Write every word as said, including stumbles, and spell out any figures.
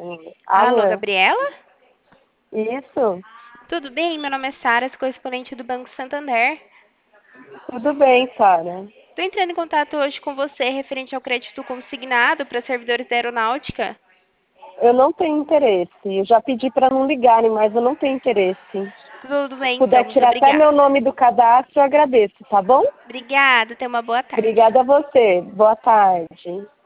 Alô, Alô? Gabriela? Isso? Tudo bem? Meu nome é Sara, sou correspondente do Banco Santander. Tudo bem, Sara? Estou entrando em contato hoje com você referente ao crédito consignado para servidores da aeronáutica. Eu não tenho interesse. Eu já pedi para não ligarem, mas eu não tenho interesse. Tudo Se bem, puder então. Muito tirar até obrigada. meu nome do cadastro, eu agradeço, tá bom? Obrigada. Tenha uma boa tarde. Obrigada a você. Boa tarde.